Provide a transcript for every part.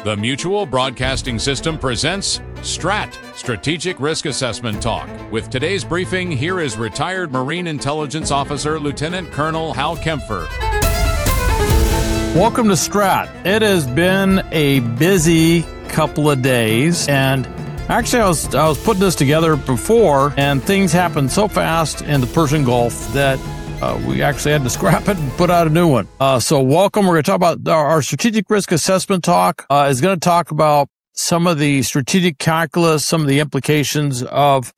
The Mutual Broadcasting System presents STRAT, Strategic Risk Assessment Talk. With today's briefing, here is retired Marine Intelligence Officer Lieutenant Colonel Hal Kempfer. Welcome to STRAT. It has been a busy couple of days, and actually I was putting this together before, and things happened so fast in the Persian Gulf that we actually had to scrap it and put out a new one. So welcome. We're going to talk about our strategic risk assessment talk. Is going to talk about some of the strategic calculus, some of the implications of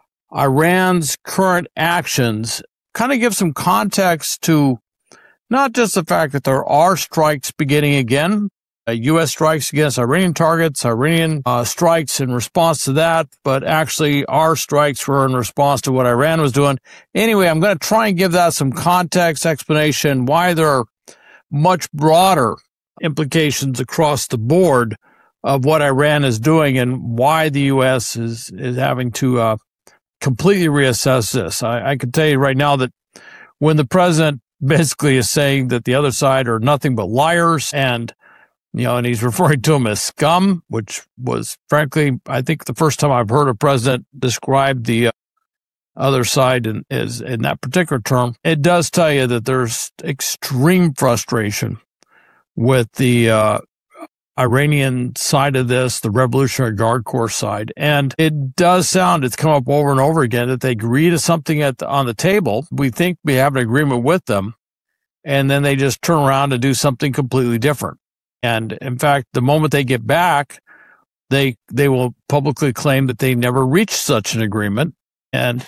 Iran's current actions, kind of give some context to not just the fact that there are strikes beginning again, U.S. strikes against Iranian targets, Iranian strikes in response to that, but actually our strikes were in response to what Iran was doing. Anyway, I'm going to try and give that some context, explanation, why there are much broader implications across the board of what Iran is doing and why the U.S. is having to completely reassess this. I can tell you right now that when the president basically is saying that the other side are nothing but liars and he's referring to them as scum, which was, frankly, I think the first time I've heard a president describe the other side in that particular term. It does tell you that there's extreme frustration with the Iranian side of this, the Revolutionary Guard Corps side. And it does sound, it's come up over and over again, that they agree to something on the table. We think we have an agreement with them, and then they just turn around and do something completely different. And in fact, the moment they get back, they will publicly claim that they never reached such an agreement. And,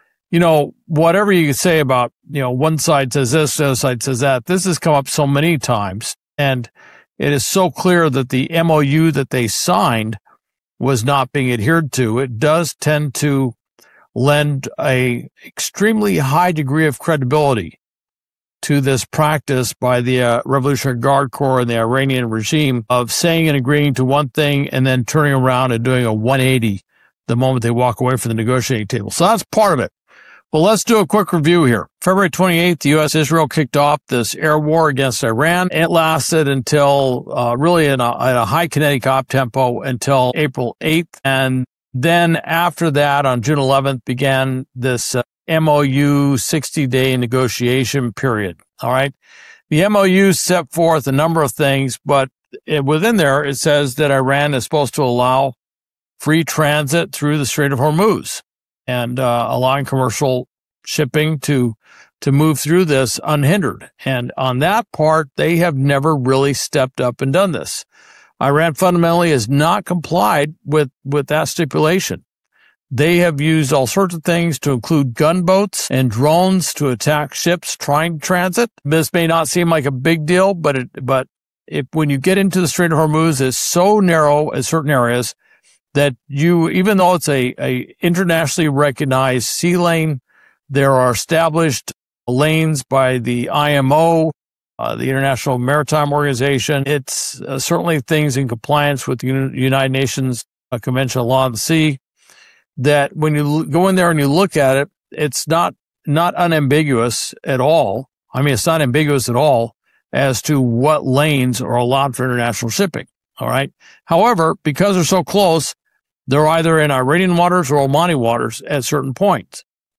whatever you can say about, one side says this, the other side says that, this has come up so many times. And it is so clear that the MOU that they signed was not being adhered to. It does tend to lend a extremely high degree of credibility to this practice by the Revolutionary Guard Corps and the Iranian regime of saying and agreeing to one thing and then turning around and doing a 180 the moment they walk away from the negotiating table. So that's part of it. Well, let's do a quick review here. February 28th, the U.S.-Israel kicked off this air war against Iran. It lasted until really at a high kinetic op tempo until April 8th. And then after that, on June 11th, began this MOU 60-day negotiation period. All right. The MOU set forth a number of things, but within there, it says that Iran is supposed to allow free transit through the Strait of Hormuz and allowing commercial shipping to move through this unhindered. And on that part, they have never really stepped up and done this. Iran fundamentally has not complied with that stipulation. They have used all sorts of things to include gunboats and drones to attack ships trying to transit. This may not seem like a big deal, but when you get into the Strait of Hormuz, it's so narrow in certain areas that even though it's a internationally recognized sea lane, there are established lanes by the IMO, the International Maritime Organization. It's certainly things in compliance with the United Nations Convention on Law of the Sea, that when you go in there and you look at it, it's not unambiguous at all. I mean, it's not ambiguous at all as to what lanes are allowed for international shipping. All right. However, because they're so close, they're either in Iranian waters or Omani waters at certain points.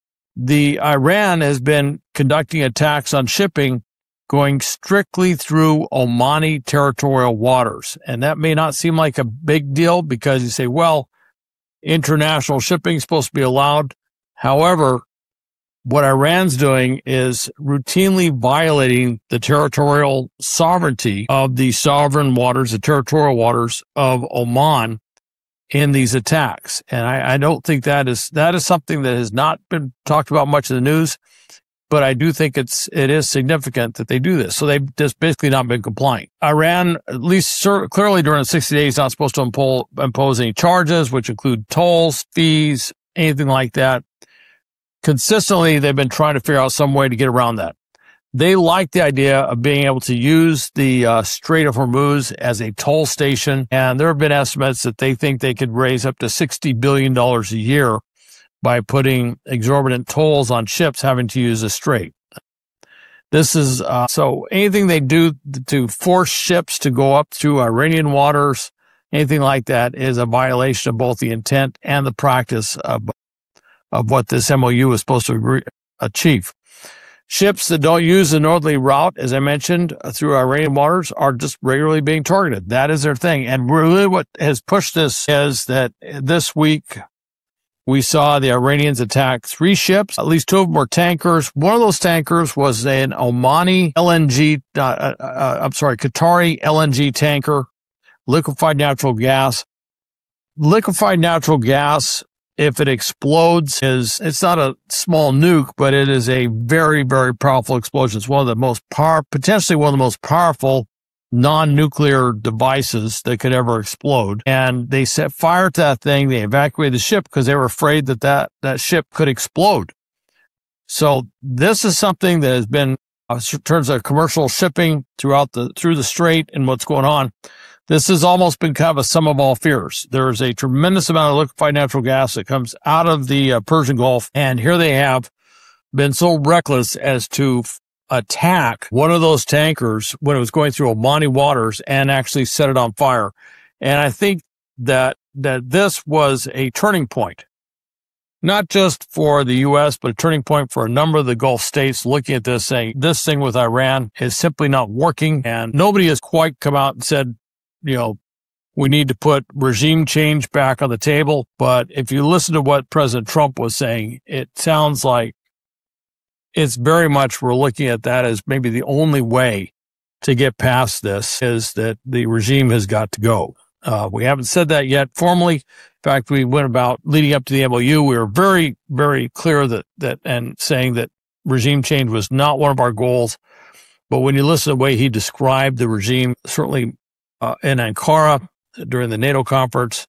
Iran has been conducting attacks on shipping going strictly through Omani territorial waters. And that may not seem like a big deal because you say, well, international shipping is supposed to be allowed. However, what Iran's doing is routinely violating the territorial sovereignty of the sovereign waters, the territorial waters of Oman in these attacks. And I don't think that is something that has not been talked about much in the news, but I do think it is significant that they do this. So they've just basically not been complying. Iran, at least clearly during the 60 days, not supposed to impose any charges, which include tolls, fees, anything like that. Consistently, they've been trying to figure out some way to get around that. They like the idea of being able to use the Strait of Hormuz as a toll station, and there have been estimates that they think they could raise up to $60 billion a year by putting exorbitant tolls on ships having to use the strait. This is so anything they do to force ships to go up through Iranian waters anything like that is a violation of both the intent and the practice of what this MOU is supposed to achieve. Ships that don't use the northerly route, as I mentioned, through Iranian waters are just regularly being targeted. That is their thing. And really what has pushed this is that this week we saw the Iranians attack 3 ships. At least 2 of them were tankers. One of those tankers was an Qatari LNG tanker, liquefied natural gas. Liquefied natural gas, if it explodes, it's not a small nuke, but it is a very, very powerful explosion. It's potentially one of the most powerful non-nuclear devices that could ever explode. And they set fire to that thing. They evacuated the ship because they were afraid that ship could explode. So this is something that has been, in terms of commercial shipping through the strait and what's going on, this has almost been kind of a sum of all fears. There's a tremendous amount of liquefied natural gas that comes out of the Persian Gulf, and here they have been so reckless as to attack one of those tankers when it was going through Omani waters and actually set it on fire. And I think that this was a turning point, not just for the U.S., but a turning point for a number of the Gulf states looking at this, saying this thing with Iran is simply not working. And nobody has quite come out and said, we need to put regime change back on the table. But if you listen to what President Trump was saying, it sounds like it's very much we're looking at that as maybe the only way to get past this is that the regime has got to go. We haven't said that yet formally. In fact, we went about leading up to the MOU. We were very, very clear that and saying that regime change was not one of our goals. But when you listen to the way he described the regime, certainly in Ankara during the NATO conference,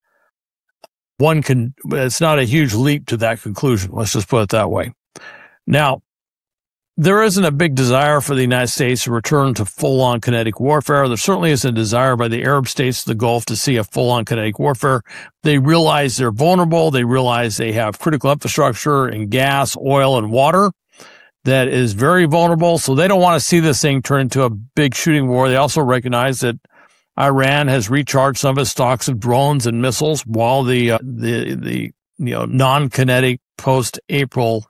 it's not a huge leap to that conclusion. Let's just put it that way. Now, there isn't a big desire for the United States to return to full-on kinetic warfare. There certainly isn't a desire by the Arab states of the Gulf to see a full-on kinetic warfare. They realize they're vulnerable. They realize they have critical infrastructure in gas, oil, and water that is very vulnerable. So they don't want to see this thing turn into a big shooting war. They also recognize that Iran has recharged some of its stocks of drones and missiles while the non-kinetic post-April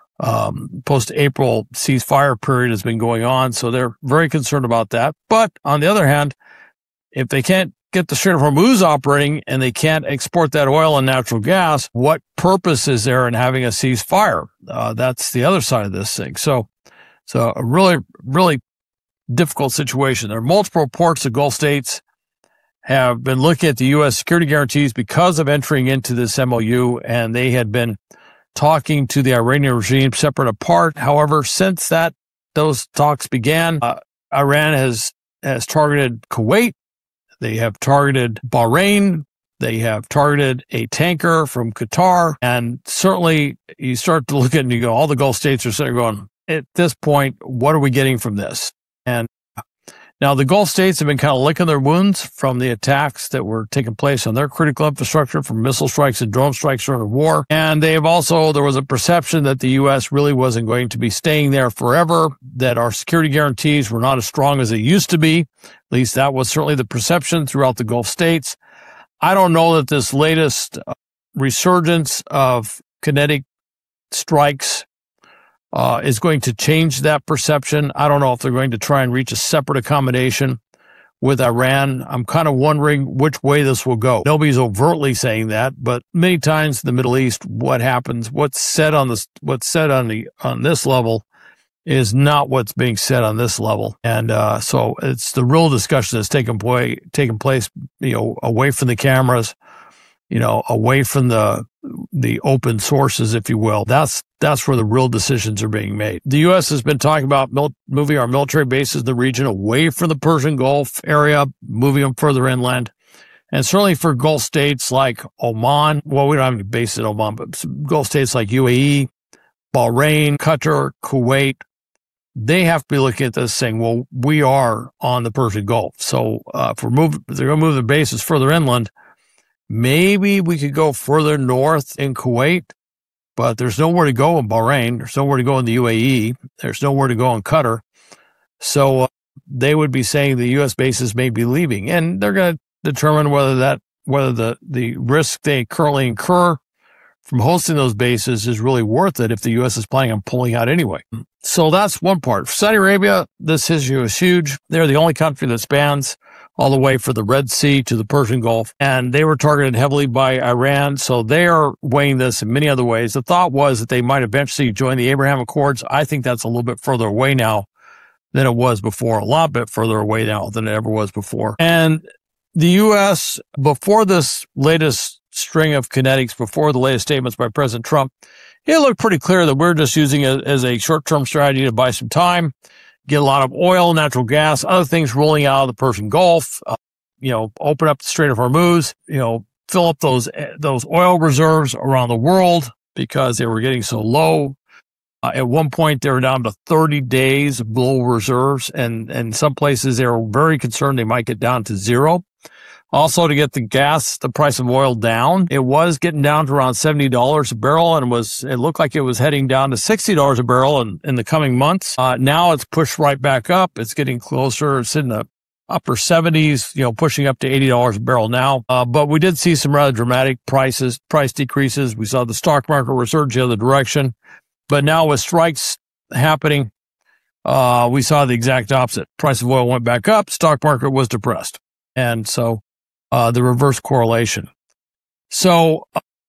ceasefire period has been going on. So they're very concerned about that. But on the other hand, if they can't get the Strait of Hormuz operating and they can't export that oil and natural gas, what purpose is there in having a ceasefire? That's the other side of this thing. So a really, really difficult situation. There are multiple reports that Gulf states have been looking at the U.S. security guarantees because of entering into this MOU, and they had been talking to the Iranian regime separate apart. However, since those talks began, Iran has targeted Kuwait. They have targeted Bahrain. They have targeted a tanker from Qatar. And certainly you start to look at it and you go, all the Gulf states are sitting going, at this point, what are we getting from this? And now the Gulf states have been kind of licking their wounds from the attacks that were taking place on their critical infrastructure from missile strikes and drone strikes during the war. And there was a perception that the U.S. really wasn't going to be staying there forever, that our security guarantees were not as strong as they used to be. At least that was certainly the perception throughout the Gulf states. I don't know that this latest resurgence of kinetic strikes is going to change that perception. I don't know if they're going to try and reach a separate accommodation with Iran. I'm kind of wondering which way this will go. Nobody's overtly saying that, but many times in the Middle East, what happens, what's said on this level is not what's being said on this level. And so it's the real discussion that's taking place, away from the cameras, away from the open sources, if you will. That's where the real decisions are being made. The U.S. has been talking about moving our military bases in the region away from the Persian Gulf area, moving them further inland. And certainly for Gulf states like Oman, well, we don't have any bases in Oman, but Gulf states like UAE, Bahrain, Qatar, Kuwait, they have to be looking at this saying, well, we are on the Persian Gulf. So if they're going to move the bases further inland, maybe we could go further north in Kuwait, but there's nowhere to go in Bahrain. There's nowhere to go in the UAE. There's nowhere to go in Qatar. So they would be saying the U.S. bases may be leaving. And they're going to determine whether the risk they currently incur from hosting those bases is really worth it if the U.S. is planning on pulling out anyway. So that's one part. For Saudi Arabia, this issue is huge. They're the only country that spans all the way from the Red Sea to the Persian Gulf, and they were targeted heavily by Iran, so they are weighing this in many other ways. The thought was that they might eventually join the Abraham Accords. I think that's a little bit further away now than it was before, a lot bit further away now than it ever was before. And the U.S., before this latest string of kinetics, before the latest statements by President Trump, it looked pretty clear that we're just using it as a short-term strategy to buy some time, get a lot of oil, natural gas, other things rolling out of the Persian Gulf, open up the Strait of Hormuz, fill up those oil reserves around the world because they were getting so low. At one point, they were down to 30 days of low reserves, and in some places they were very concerned they might get down to zero. Also, to get the price of oil down, it was getting down to around $70 a barrel, and it looked like it was heading down to $60 a barrel in the coming months. Now it's pushed right back up. It's getting closer. It's in the upper 70s, pushing up to $80 a barrel now. But we did see some rather dramatic price decreases. We saw the stock market resurge the other direction. But now with strikes happening, we saw the exact opposite. Price of oil went back up. Stock market was depressed. And so the reverse correlation. So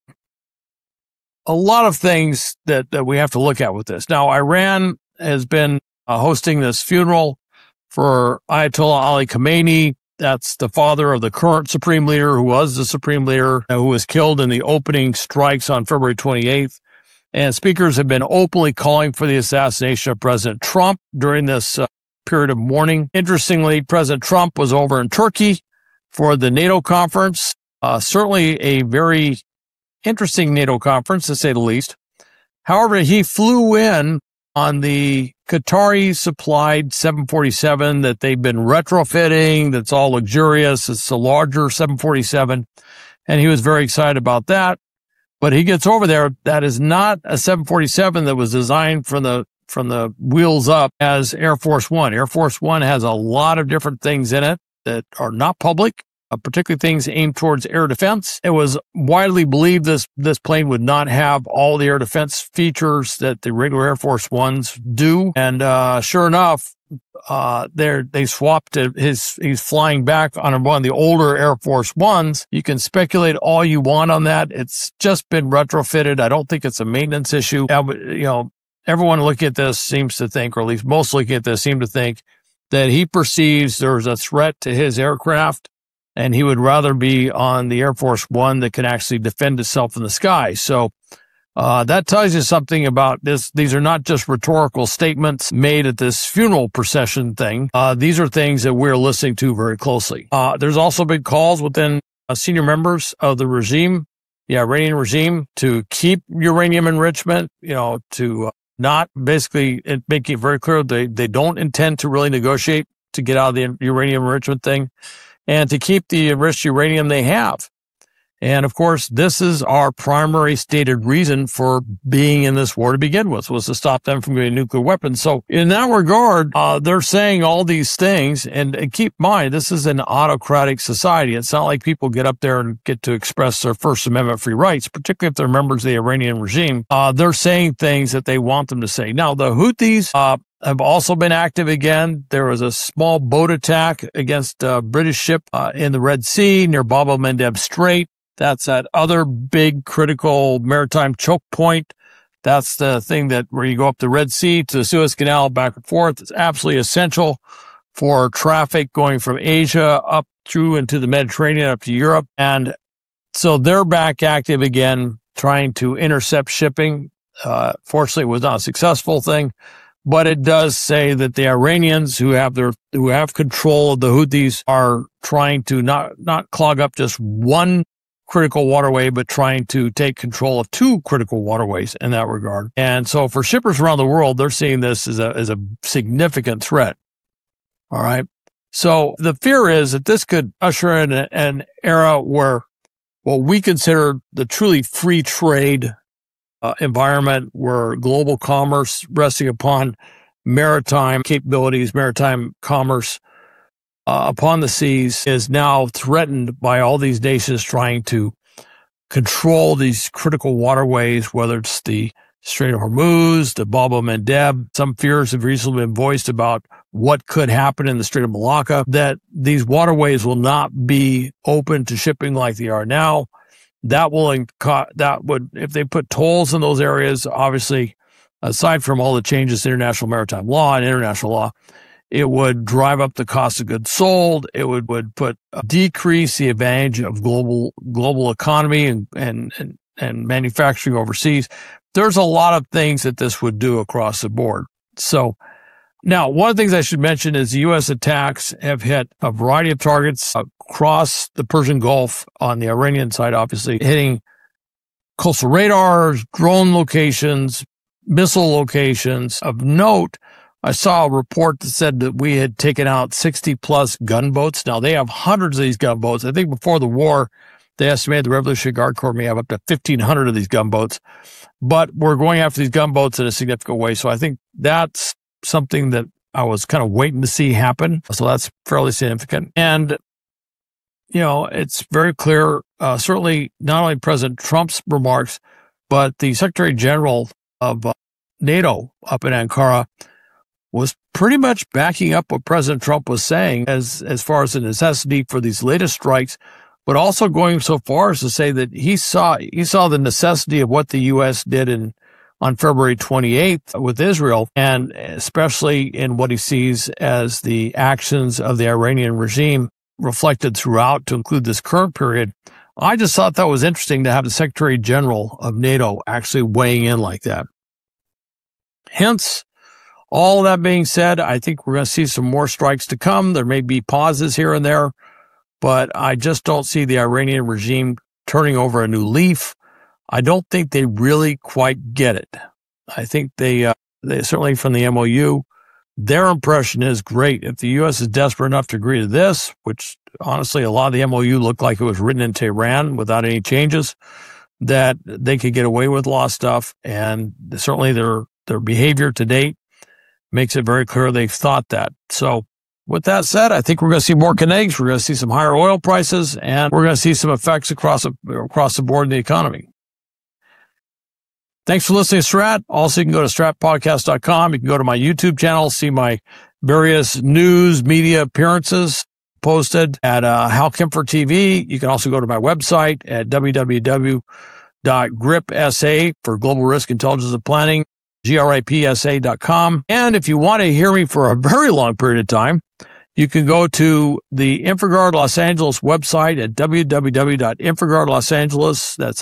a lot of things that we have to look at with this. Now, Iran has been hosting this funeral for Ayatollah Ali Khamenei. That's the father of the current supreme leader, who was the supreme leader, who was killed in the opening strikes on February 28th. And speakers have been openly calling for the assassination of President Trump during this period of mourning. Interestingly, President Trump was over in Turkey for the NATO conference, certainly a very interesting NATO conference, to say the least. However, he flew in on the Qatari-supplied 747 that they've been retrofitting, that's all luxurious. It's a larger 747, and he was very excited about that. But he gets over there. That is not a 747 that was designed from the wheels up as Air Force One. Air Force One has a lot of different things in it that are not public, particularly things aimed towards air defense. It was widely believed this plane would not have all the air defense features that the regular Air Force Ones do. And sure enough, they swapped it. He's flying back on one of the older Air Force Ones. You can speculate all you want on that. It's just been retrofitted. I don't think it's a maintenance issue. Everyone looking at this seems to think, or at least most looking at this seem to think, that he perceives there's a threat to his aircraft, and he would rather be on the Air Force One that can actually defend itself in the sky. So that tells you something about this. These are not just rhetorical statements made at this funeral procession thing. These are things that we're listening to very closely. There's also been calls within senior members of the regime, the Iranian regime, to keep uranium enrichment, to not basically making it very clear they don't intend to really negotiate to get out of the uranium enrichment thing, and to keep the enriched uranium they have. And of course, this is our primary stated reason for being in this war to begin with, was to stop them from getting nuclear weapons. So in that regard, they're saying all these things. And keep in mind, this is an autocratic society. It's not like people get up there and get to express their First Amendment free rights, particularly if they're members of the Iranian regime. They're saying things that they want them to say. Now, the Houthis have also been active again. There was a small boat attack against a British ship in the Red Sea near Bab el-Mandeb Strait. That's that other big critical maritime choke point. That's the thing that where you go up the Red Sea to the Suez Canal back and forth. It's absolutely essential for traffic going from Asia up through into the Mediterranean up to Europe. And so they're back active again, trying to intercept shipping. Fortunately, it was not a successful thing, but it does say that the Iranians who have control of the Houthis are trying to not clog up just one critical waterway, but trying to take control of two critical waterways in that regard. And so for shippers around the world, they're seeing this as a significant threat. All right. So the fear is that this could usher in an era where what we consider the truly free trade environment, where global commerce resting upon maritime capabilities, maritime commerce, upon the seas is now threatened by all these nations trying to control these critical waterways, whether it's the Strait of Hormuz, the Bab el-Mandeb. Some fears have recently been voiced about what could happen in the Strait of Malacca, that these waterways will not be open to shipping like they are now. That would, if they put tolls in those areas, obviously, aside from all the changes to international maritime law and international law, it would drive up the cost of goods sold. It would decrease the advantage of global economy and manufacturing overseas. There's a lot of things that this would do across the board. So now, one of the things I should mention is the U.S. attacks have hit a variety of targets across the Persian Gulf on the Iranian side, obviously, hitting coastal radars, drone locations, missile locations. Of note, I saw a report that said that we had taken out 60-plus gunboats. Now, they have hundreds of these gunboats. I think before the war, they estimated the Revolutionary Guard Corps may have up to 1,500 of these gunboats. But we're going after these gunboats in a significant way. So I think that's something that I was kind of waiting to see happen. So that's fairly significant. And, it's very clear, certainly not only President Trump's remarks, but the Secretary General of NATO up in Ankara was pretty much backing up what President Trump was saying as far as the necessity for these latest strikes, but also going so far as to say that he saw the necessity of what the U.S. did on February 28th with Israel, and especially in what he sees as the actions of the Iranian regime reflected throughout to include this current period. I just thought that was interesting to have the Secretary General of NATO actually weighing in like that. Hence, all that being said, I think we're going to see some more strikes to come. There may be pauses here and there, but I just don't see the Iranian regime turning over a new leaf. I don't think they really quite get it. I think they certainly from the MOU, their impression is great. If the U.S. is desperate enough to agree to this, which honestly a lot of the MOU looked like it was written in Tehran without any changes, that they could get away with a lot of stuff. And certainly their behavior to date makes it very clear they've thought that. So with that said, I think we're going to see more kinetics. We're going to see some higher oil prices, and we're going to see some effects across the board in the economy. Thanks for listening to Strat. Also, you can go to stratpodcast.com. You can go to my YouTube channel, see my various news media appearances posted at Hal Kempfer TV. You can also go to my website at www.gripsa for Global Risk Intelligence and Planning, gripsa.com. And if you want to hear me for a very long period of time, you can go to the Infragard Los Angeles website at www.infragardlosangeles. That's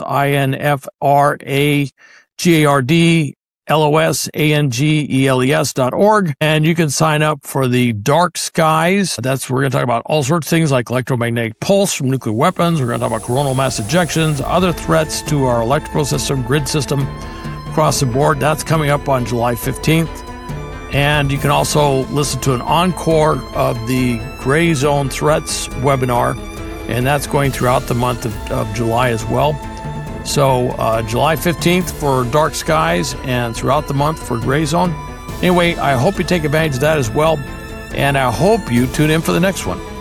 INFRAGARDLOSANGELES.org. And you can sign up for the Dark Skies. We're going to talk about all sorts of things like electromagnetic pulse from nuclear weapons. We're going to talk about coronal mass ejections, other threats to our electrical system, grid system across the board. That's coming up on July 15th. And you can also listen to an encore of the Gray Zone Threats webinar, and that's going throughout the month of July as well. So July 15th for Dark Skies and throughout the month for Gray Zone. Anyway, I hope you take advantage of that as well, and I hope you tune in for the next one.